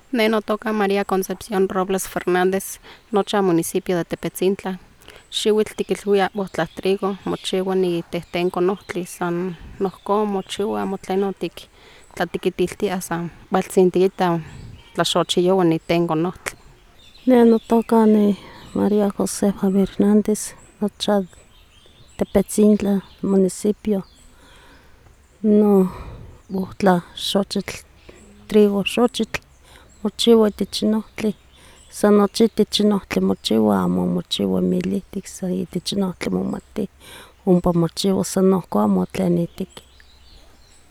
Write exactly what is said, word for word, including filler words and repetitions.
Ne notoka María Concepción Robles Fernández, nocha municipio de Tepetzintla. Xiuitl tikilhuia bohtla trigo, mochiwa ni tehtenko nohtli, san nohko mochiwa amo tleno tik tlatekitiltia san waltzin tiita tlaxochiyowa nitenko nohtli. Ne notoka ni María Josefa Hernández, nocha Tepetzintla municipio. No bohtla xochitl, trigo xochitl mochiwa itech nohtli, san nochi itech nohtli mochiwa amo mochiwa milihtik, san itech nohtli momati ompa mochiwa san nohko amo tlen itik.